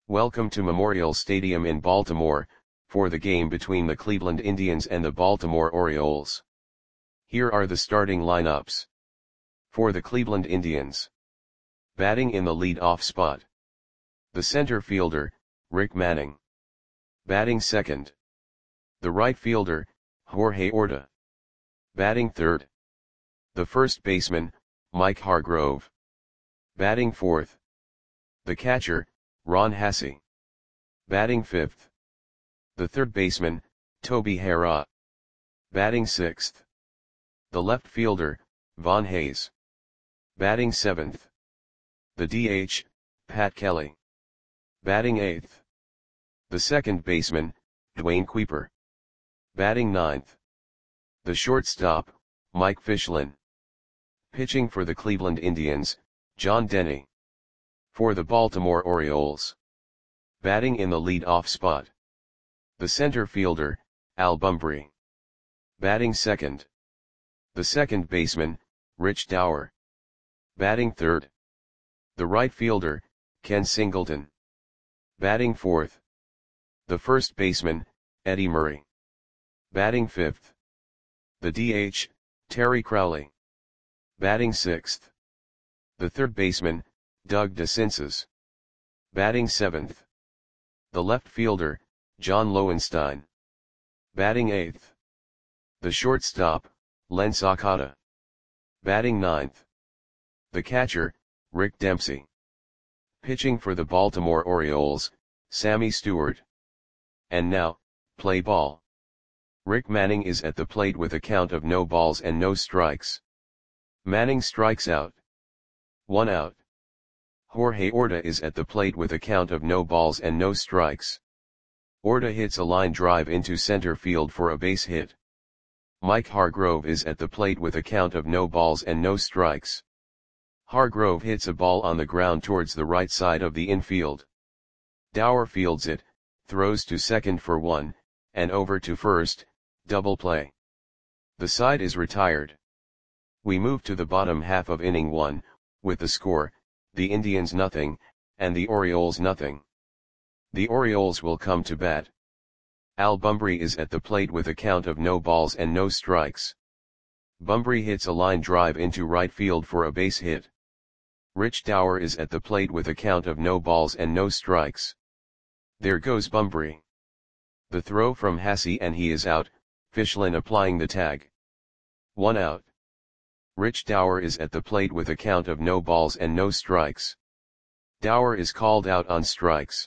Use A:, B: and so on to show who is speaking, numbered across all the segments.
A: Welcome to Memorial Stadium in Baltimore, for the game between the Cleveland Indians and the Baltimore Orioles. Here are the starting lineups. For the Cleveland Indians. Batting in the lead-off spot. The center fielder, Rick Manning. Batting second. The right fielder, Jorge Orta. Batting third. The first baseman, Mike Hargrove. Batting fourth. The catcher, Ron Hassey. Batting fifth. The third baseman, Toby Harrah. Batting sixth. The left fielder, Von Hayes. Batting seventh. The DH, Pat Kelly. Batting eighth. The second baseman, Dwayne Kuiper. Batting ninth. The shortstop, Mike Fichlin. Pitching for the Cleveland Indians, John Denny. For the Baltimore Orioles. Batting in the lead-off spot. The center fielder, Al Bumbry. Batting second. The second baseman, Rich Dauer. Batting third. The right fielder, Ken Singleton. Batting fourth. The first baseman, Eddie Murray. Batting fifth. The DH, Terry Crowley. Batting sixth. The third baseman, Doug DeCinces. Batting seventh. The left fielder, John Lowenstein. Batting eighth. The shortstop, Len Sakata. Batting ninth. The catcher, Rick Dempsey. Pitching for the Baltimore Orioles, Sammy Stewart. And now, play ball. Rick Manning is at the plate with a count of no balls and no strikes. Manning strikes out. 1 out. Jorge Orta is at the plate with a count of no balls and no strikes. Orta hits a line drive into center field for a base hit. Mike Hargrove is at the plate with a count of no balls and no strikes. Hargrove hits a ball on the ground towards the right side of the infield. Dauer fields it, throws to second for 1, and over to first, double play. The side is retired. We move to the bottom half of inning 1, with the score, the Indians nothing, and the Orioles nothing. The Orioles will come to bat. Al Bumbry is at the plate with a count of no balls and no strikes. Bumbry hits a line drive into right field for a base hit. Rich Dauer is at the plate with a count of no balls and no strikes. There goes Bumbry. The throw from Hassey and he is out, Fichlin applying the tag. 1 out. Rich Dauer is at the plate with a count of no balls and no strikes. Dauer is called out on strikes.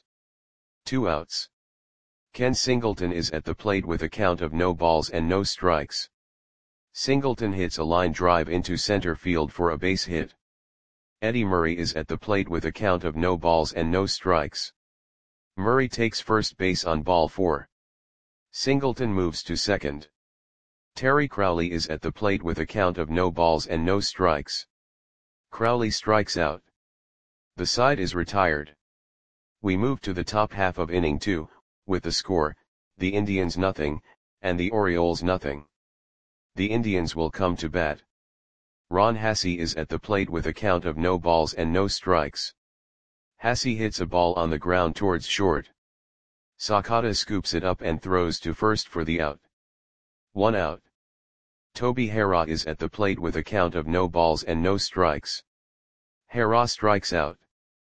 A: 2 outs. Ken Singleton is at the plate with a count of no balls and no strikes. Singleton hits a line drive into center field for a base hit. Eddie Murray is at the plate with a count of no balls and no strikes. Murray takes first base on ball 4. Singleton moves to second. Terry Crowley is at the plate with a count of no balls and no strikes. Crowley strikes out. The side is retired. We move to the top half of inning 2, with the score, the Indians nothing, and the Orioles nothing. The Indians will come to bat. Ron Hassey is at the plate with a count of no balls and no strikes. Hassey hits a ball on the ground towards short. Sakata scoops it up and throws to first for the out. 1 out. Toby Harrah is at the plate with a count of no balls and no strikes. Harrah strikes out.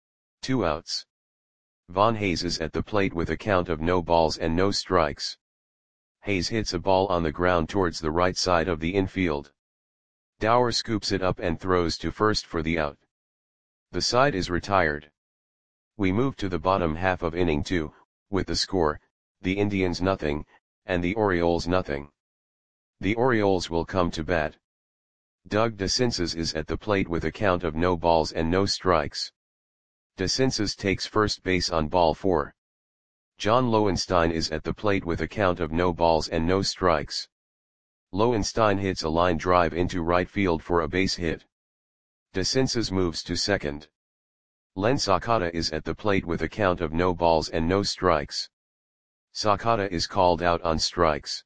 A: 2 outs. Von Hayes is at the plate with a count of no balls and no strikes. Hayes hits a ball on the ground towards the right side of the infield. Dauer scoops it up and throws to first for the out. The side is retired. We move to the bottom half of inning 2, with the score, the Indians nothing, and the Orioles nothing. The Orioles will come to bat. Doug DeCinces is at the plate with a count of no balls and no strikes. DeCinces takes first base on ball 4. John Lowenstein is at the plate with a count of no balls and no strikes. Lowenstein hits a line drive into right field for a base hit. DeCinces moves to second. Len Sakata is at the plate with a count of no balls and no strikes. Sakata is called out on strikes.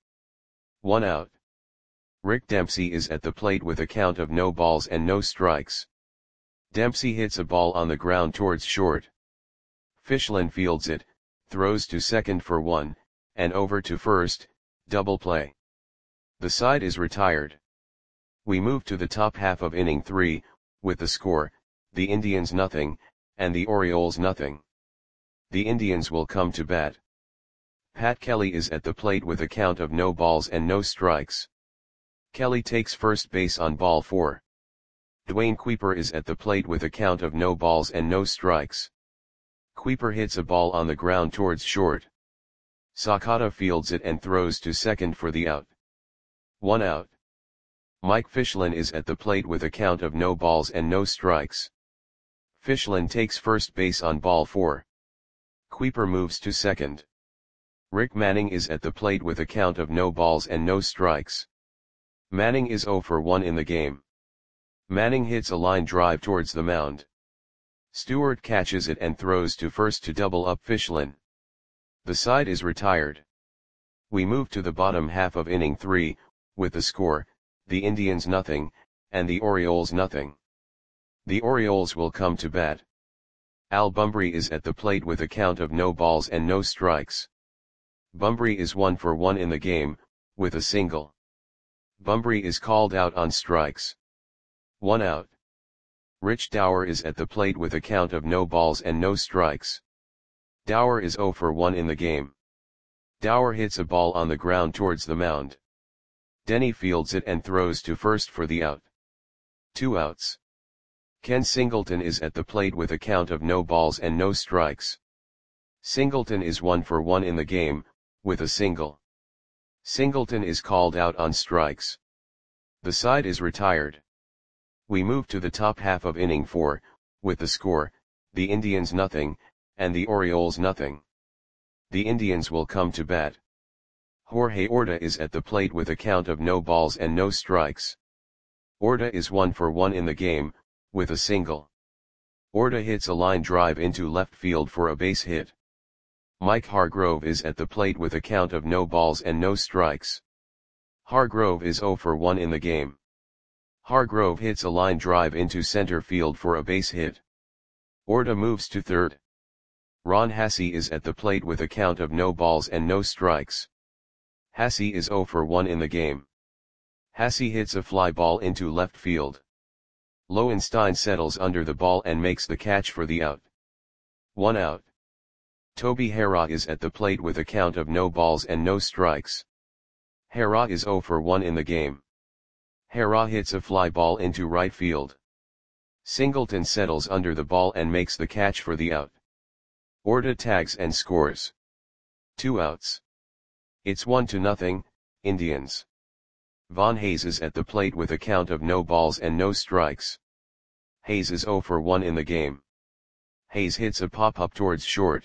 A: 1 out. Rick Dempsey is at the plate with a count of no balls and no strikes. Dempsey hits a ball on the ground towards short. Fischlin fields it, throws to second for 1, and over to first, double play. The side is retired. We move to the top half of inning 3, with the score, the Indians nothing, and the Orioles nothing. The Indians will come to bat. Pat Kelly is at the plate with a count of no balls and no strikes. Kelly takes first base on ball 4. Dwayne Kuiper is at the plate with a count of no balls and no strikes. Kuiper hits a ball on the ground towards short. Sakata fields it and throws to second for the out. 1 out. Mike Fischlin is at the plate with a count of no balls and no strikes. Fischlin takes first base on ball 4. Kuiper moves to second. Rick Manning is at the plate with a count of no balls and no strikes. Manning is 0 for 1 in the game. Manning hits a line drive towards the mound. Stewart catches it and throws to first to double up Fischlin. The side is retired. We move to the bottom half of inning 3, with the score, the Indians nothing, and the Orioles nothing. The Orioles will come to bat. Al Bumbry is at the plate with a count of no balls and no strikes. Bumbry is 1 for 1 in the game, with a single. Bumbry is called out on strikes. 1 out. Rich Dower is at the plate with a count of no balls and no strikes. Dower is 0 for 1 in the game. Dower hits a ball on the ground towards the mound. Denny fields it and throws to first for the out. 2 outs. Ken Singleton is at the plate with a count of no balls and no strikes. Singleton is 1 for 1 in the game, with a single. Singleton is called out on strikes. The side is retired. We move to the top half of inning 4, with the score, the Indians nothing, and the Orioles nothing. The Indians will come to bat. Jorge Orta is at the plate with a count of no balls and no strikes. Orta is 1 for 1 in the game, with a single. Orta hits a line drive into left field for a base hit. Mike Hargrove is at the plate with a count of no balls and no strikes. Hargrove is 0 for 1 in the game. Hargrove hits a line drive into center field for a base hit. Orta moves to third. Ron Hassey is at the plate with a count of no balls and no strikes. Hassey is 0 for 1 in the game. Hassey hits a fly ball into left field. Lowenstein settles under the ball and makes the catch for the out. 1 out. Toby Harrah is at the plate with a count of no balls and no strikes. Harrah is 0 for 1 in the game. Harrah hits a fly ball into right field. Singleton settles under the ball and makes the catch for the out. Orta tags and scores. 2 outs. It's 1-0, Indians. Von Hayes is at the plate with a count of no balls and no strikes. Hayes is 0 for 1 in the game. Hayes hits a pop-up towards short.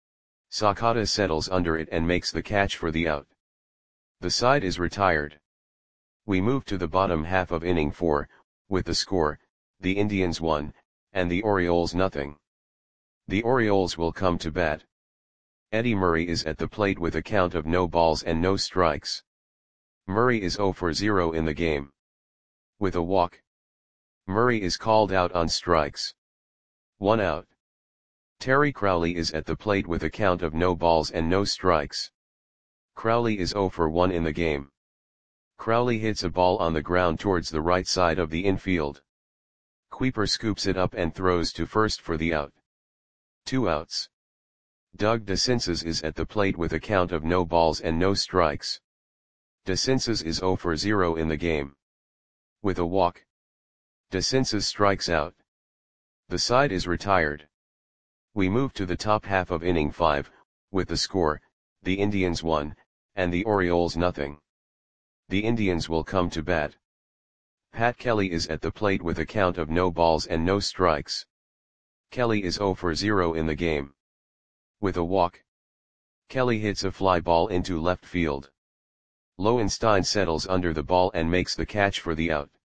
A: Sakata settles under it and makes the catch for the out. The side is retired. We move to the bottom half of inning 4, with the score, the Indians 1, and the Orioles nothing. The Orioles will come to bat. Eddie Murray is at the plate with a count of no balls and no strikes. Murray is 0 for 0 in the game. With a walk. Murray is called out on strikes. 1 out. Terry Crowley is at the plate with a count of no balls and no strikes. Crowley is 0 for 1 in the game. Crowley hits a ball on the ground towards the right side of the infield. Kuiper scoops it up and throws to first for the out. 2 outs. Doug DeCinces is at the plate with a count of no balls and no strikes. DeCinces is 0 for 0 in the game. With a walk. DeCinces strikes out. The side is retired. We move to the top half of inning 5, with the score, the Indians 1, and the Orioles nothing. The Indians will come to bat. Pat Kelly is at the plate with a count of no balls and no strikes. Kelly is 0 for 0 in the game. With a walk. Kelly hits a fly ball into left field. Lowenstein settles under the ball and makes the catch for the out.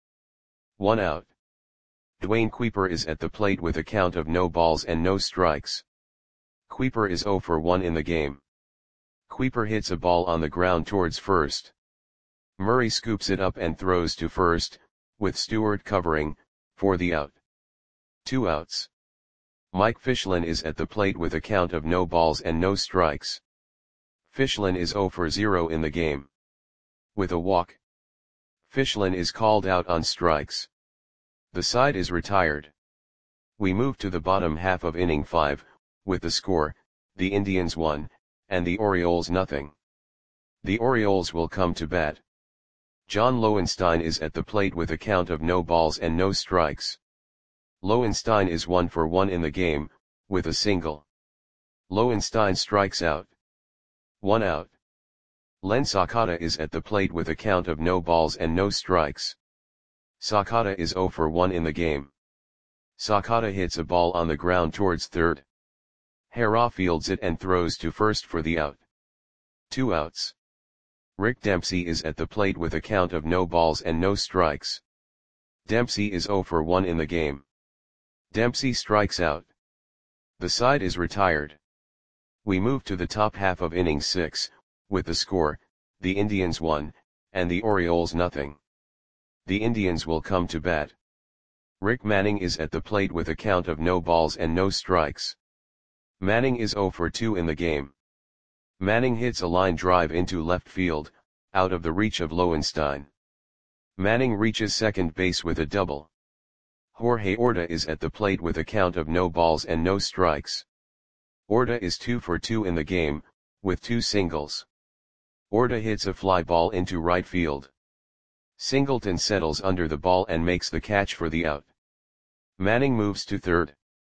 A: 1 out. Dwayne Kuiper is at the plate with a count of no balls and no strikes. Kuiper is 0 for 1 in the game. Kuiper hits a ball on the ground towards first. Murray scoops it up and throws to first, with Stewart covering, for the out. 2 outs. Mike Fischlin is at the plate with a count of no balls and no strikes. Fischlin is 0 for 0 in the game. With a walk, Fischlin is called out on strikes. The side is retired. We move to the bottom half of inning 5, with the score, the Indians 1, and the Orioles nothing. The Orioles will come to bat. John Lowenstein is at the plate with a count of no balls and no strikes. Lowenstein is 1 for 1 in the game, with a single. Lowenstein strikes out. 1 out. Len Sakata is at the plate with a count of no balls and no strikes. Sakata is 0 for 1 in the game. Sakata hits a ball on the ground towards third. Hara fields it and throws to first for the out. 2 outs. Rick Dempsey is at the plate with a count of no balls and no strikes. Dempsey is 0 for 1 in the game. Dempsey strikes out. The side is retired. We move to the top half of inning 6, with the score, the Indians 1, and the Orioles nothing. The Indians will come to bat. Rick Manning is at the plate with a count of no balls and no strikes. Manning is 0 for 2 in the game. Manning hits a line drive into left field, out of the reach of Lowenstein. Manning reaches second base with a double. Jorge Orta is at the plate with a count of no balls and no strikes. Orta is 2 for 2 in the game, with 2 singles. Orta hits a fly ball into right field. Singleton settles under the ball and makes the catch for the out. Manning moves to third.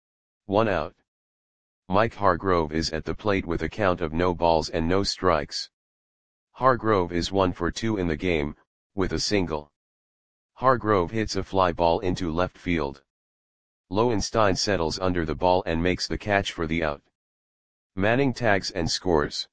A: 1 out. Mike Hargrove is at the plate with a count of no balls and no strikes. Hargrove is 1 for 2 in the game, with a single. Hargrove hits a fly ball into left field. Lowenstein settles under the ball and makes the catch for the out. Manning tags and scores.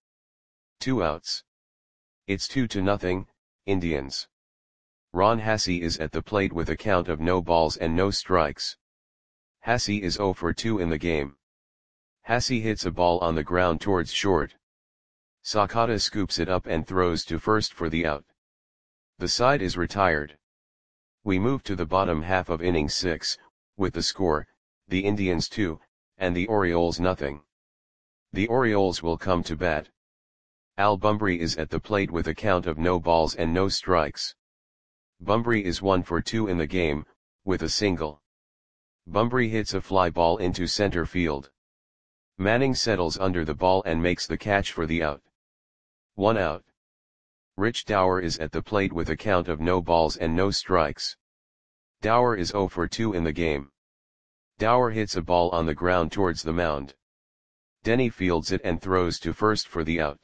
A: 2 outs. It's 2-0, Indians. Ron Hassey is at the plate with a count of no balls and no strikes. Hassey is 0 for 2 in the game. Hassey hits a ball on the ground towards short. Sakata scoops it up and throws to first for the out. The side is retired. We move to the bottom half of inning 6, with the score, the Indians 2, and the Orioles nothing. The Orioles will come to bat. Al Bumbry is at the plate with a count of no balls and no strikes. Bumbry is 1 for 2 in the game, with a single. Bumbry hits a fly ball into center field. Manning settles under the ball and makes the catch for the out. 1 out. Rich Dower is at the plate with a count of no balls and no strikes. Dower is 0 for 2 in the game. Dower hits a ball on the ground towards the mound. Denny fields it and throws to first for the out.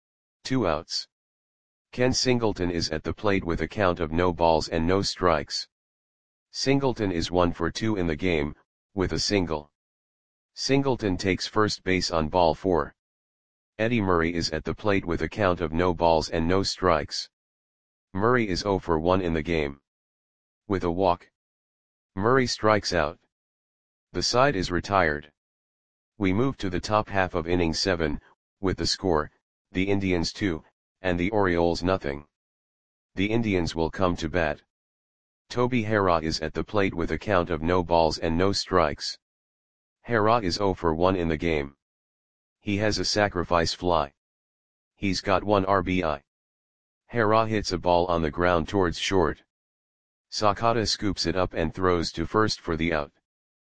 A: 2 outs. Ken Singleton is at the plate with a count of no balls and no strikes. Singleton is 1 for 2 in the game, with a single. Singleton takes first base on ball 4. Eddie Murray is at the plate with a count of no balls and no strikes. Murray is 0 for 1 in the game. With a walk, Murray strikes out. The side is retired. We move to the top half of inning 7, with the score, the Indians 2, and the Orioles nothing. The Indians will come to bat. Toby Hara is at the plate with a count of no balls and no strikes. Hara is 0 for 1 in the game. He has a sacrifice fly. He's got 1 RBI. Hara hits a ball on the ground towards short. Sakata scoops it up and throws to first for the out.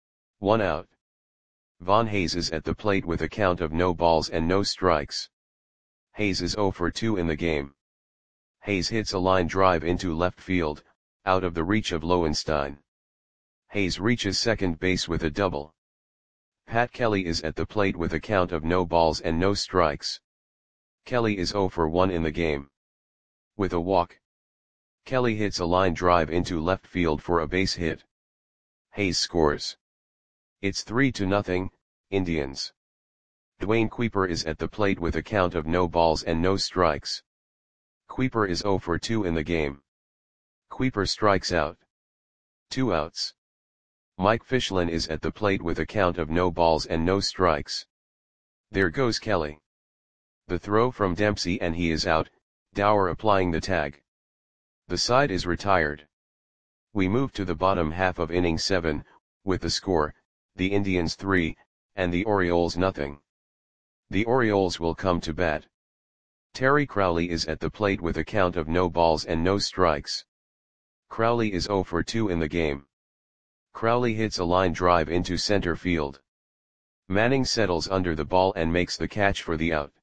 A: 1 out. Von Hayes is at the plate with a count of no balls and no strikes. Hayes is 0 for 2 in the game. Hayes hits a line drive into left field, out of the reach of Lowenstein. Hayes reaches second base with a double. Pat Kelly is at the plate with a count of no balls and no strikes. Kelly is 0 for 1 in the game. With a walk, Kelly hits a line drive into left field for a base hit. Hayes scores. It's 3-0, Indians. Dwayne Kuiper is at the plate with a count of no balls and no strikes. Kuiper is 0 for 2 in the game. Kuiper strikes out. 2 outs. Mike Fischlin is at the plate with a count of no balls and no strikes. There goes Kelly. The throw from Dempsey and he is out, Dower applying the tag. The side is retired. We move to the bottom half of inning 7, with the score, the Indians 3, and the Orioles nothing. The Orioles will come to bat. Terry Crowley is at the plate with a count of no balls and no strikes. Crowley is 0 for 2 in the game. Crowley hits a line drive into center field. Manning settles under the ball and makes the catch for the out.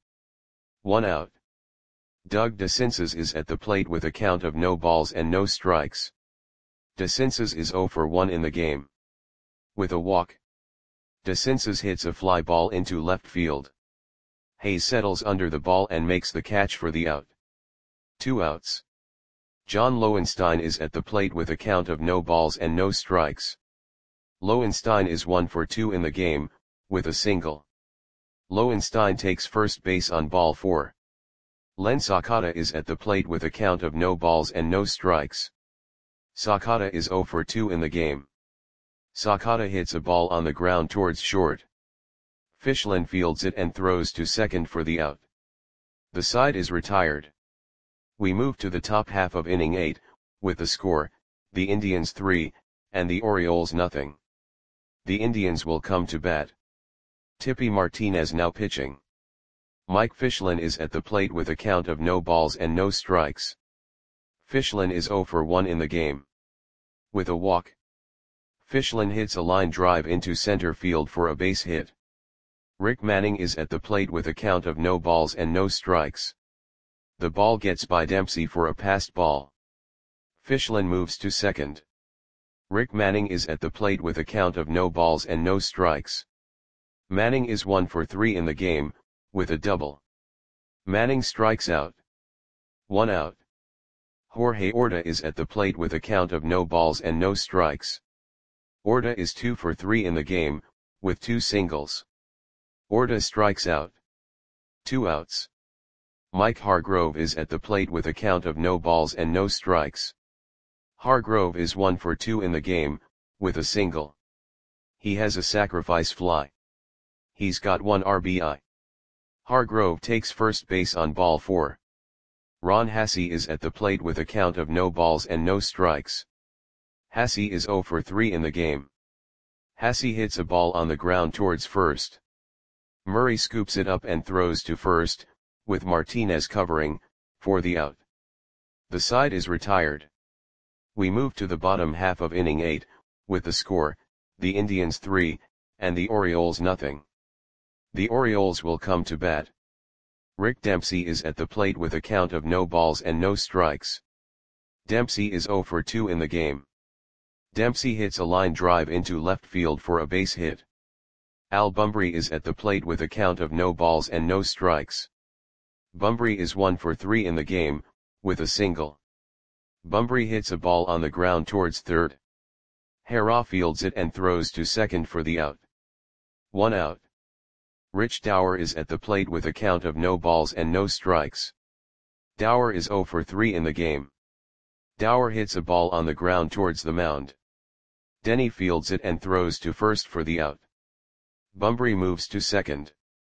A: 1 out. Doug DeCinces is at the plate with a count of no balls and no strikes. DeCinces is 0 for 1 in the game. With a walk, DeCinces hits a fly ball into left field. Hayes settles under the ball and makes the catch for the out. 2 outs. John Lowenstein is at the plate with a count of no balls and no strikes. Lowenstein is 1 for 2 in the game, with a single. Lowenstein takes first base on ball 4. Len Sakata is at the plate with a count of no balls and no strikes. Sakata is 0 for 2 in the game. Sakata hits a ball on the ground towards short. Fischlin fields it and throws to second for the out. The side is retired. We move to the top half of inning 8, with the score, the Indians 3, and the Orioles nothing. The Indians will come to bat. Tippy Martinez now pitching. Mike Fischlin is at the plate with a count of no balls and no strikes. Fischlin is 0 for 1 in the game. With a walk, Fischlin hits a line drive into center field for a base hit. Rick Manning is at the plate with a count of no balls and no strikes. The ball gets by Dempsey for a passed ball. Fischlin moves to second. Rick Manning is at the plate with a count of no balls and no strikes. Manning is 1 for 3 in the game, with a double. Manning strikes out. 1 out. Jorge Orta is at the plate with a count of no balls and no strikes. Orta is 2 for 3 in the game, with 2 singles. Orta strikes out. 2 outs. Mike Hargrove is at the plate with a count of no balls and no strikes. Hargrove is 1 for 2 in the game, with a single. He has a sacrifice fly. He's got 1 RBI. Hargrove takes first base on ball 4. Ron Hassey is at the plate with a count of no balls and no strikes. Hassey is 0 for 3 in the game. Hassey hits a ball on the ground towards first. Murray scoops it up and throws to first, with Martinez covering, for the out. The side is retired. We move to the bottom half of inning 8, with the score, the Indians 3, and the Orioles nothing. The Orioles will come to bat. Rick Dempsey is at the plate with a count of no balls and no strikes. Dempsey is 0 for 2 in the game. Dempsey hits a line drive into left field for a base hit. Al Bumbry is at the plate with a count of no balls and no strikes. Bumbry is 1 for 3 in the game, with a single. Bumbry hits a ball on the ground towards third. Hara fields it and throws to second for the out. 1 out. Rich Dower is at the plate with a count of no balls and no strikes. Dower is 0 for 3 in the game. Dower hits a ball on the ground towards the mound. Denny fields it and throws to first for the out. Bumbry moves to second.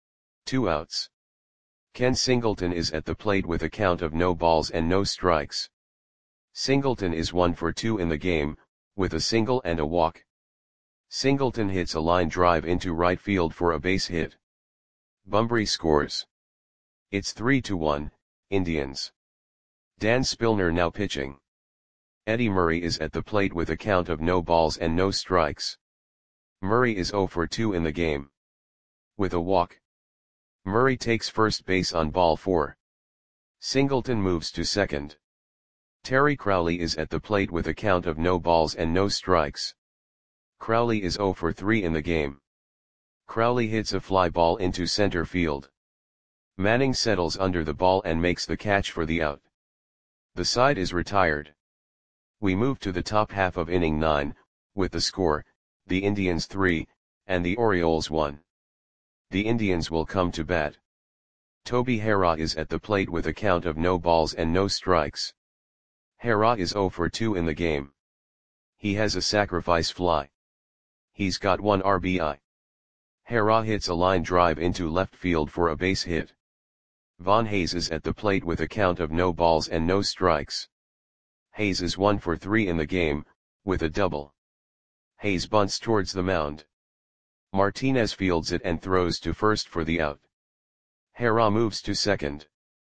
A: 2 outs. Ken Singleton is at the plate with a count of no balls and no strikes. Singleton is 1 for 2 in the game, with a single and a walk. Singleton hits a line drive into right field for a base hit. Bumbry scores. It's 3-1, Indians. Dan Spillner now pitching. Eddie Murray is at the plate with a count of no balls and no strikes. Murray is 0 for 2 in the game. With a walk, Murray takes first base on ball 4. Singleton moves to second. Terry Crowley is at the plate with a count of no balls and no strikes. Crowley is 0 for 3 in the game. Crowley hits a fly ball into center field. Manning settles under the ball and makes the catch for the out. The side is retired. We move to the top half of inning 9, with the score, the Indians 3, and the Orioles 1. The Indians will come to bat. Toby Hara is at the plate with a count of no balls and no strikes. Hara is 0 for 2 in the game. He has a sacrifice fly. He's got 1 RBI. Hara hits a line drive into left field for a base hit. Von Hayes is at the plate with a count of no balls and no strikes. Hayes is 1 for 3 in the game, with a double. Hayes bunts towards the mound. Martinez fields it and throws to first for the out. Hera moves to second.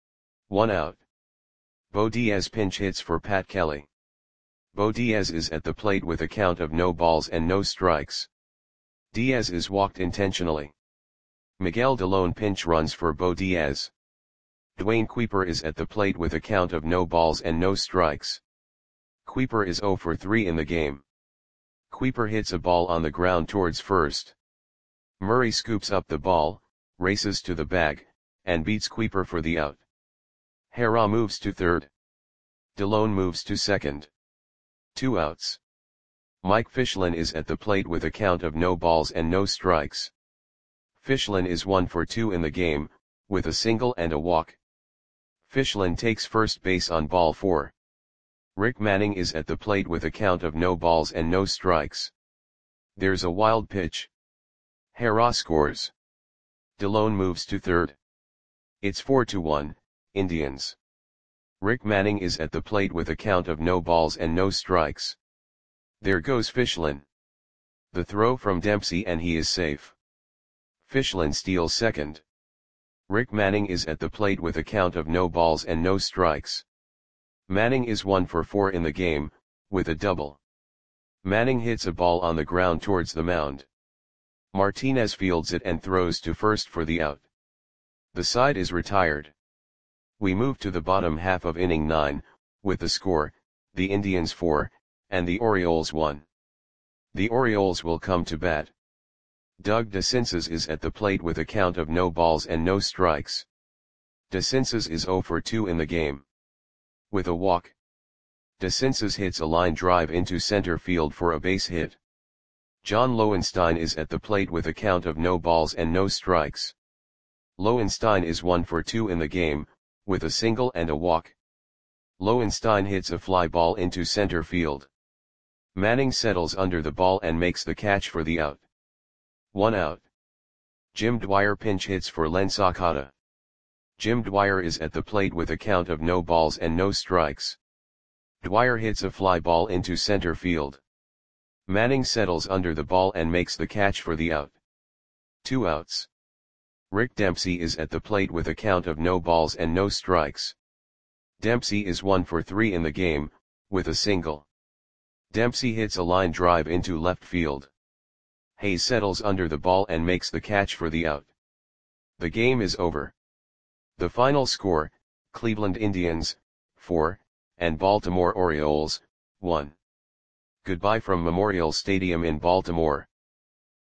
A: 1 out. Bo Diaz pinch hits for Pat Kelly. Bo Diaz is at the plate with a count of no balls and no strikes. Diaz is walked intentionally. Miguel Delone pinch runs for Bo Diaz. Dwayne Kuiper is at the plate with a count of no balls and no strikes. Kuiper is 0 for 3 in the game. Kuiper hits a ball on the ground towards first. Murray scoops up the ball, races to the bag, and beats Kuiper for the out. Hera moves to third. Delone moves to second. 2 outs. Mike Fichlin is at the plate with a count of no balls and no strikes. Fichlin is 1 for 2 in the game, with a single and a walk. Fichlin takes first base on ball 4. Rick Manning is at the plate with a count of no balls and no strikes. There's a wild pitch. Hera scores. Delone moves to third. It's 4-1, Indians. Rick Manning is at the plate with a count of no balls and no strikes. There goes Fichlin. The throw from Dempsey and he is safe. Fichlin steals second. Rick Manning is at the plate with a count of no balls and no strikes. Manning is 1 for 4 in the game, with a double. Manning hits a ball on the ground towards the mound. Martinez fields it and throws to first for the out. The side is retired. We move to the bottom half of inning 9, with the score, the Indians 4, and the Orioles 1. The Orioles will come to bat. Doug DeCinces is at the plate with a count of no balls and no strikes. DeCinces is 0 for 2 in the game. With a walk. DeCinces hits a line drive into center field for a base hit. John Lowenstein is at the plate with a count of no balls and no strikes. Lowenstein is 1 for 2 in the game, with a single and a walk. Lowenstein hits a fly ball into center field. Manning settles under the ball and makes the catch for the out. 1 out. Jim Dwyer pinch hits for Len Sakata. Jim Dwyer is at the plate with a count of no balls and no strikes. Dwyer hits a fly ball into center field. Manning settles under the ball and makes the catch for the out. 2 outs. Rick Dempsey is at the plate with a count of no balls and no strikes. Dempsey is 1 for 3 in the game, with a single. Dempsey hits a line drive into left field. Hayes settles under the ball and makes the catch for the out. The game is over. The final score, Cleveland Indians, 4, and Baltimore Orioles, 1. Goodbye from Memorial Stadium in Baltimore.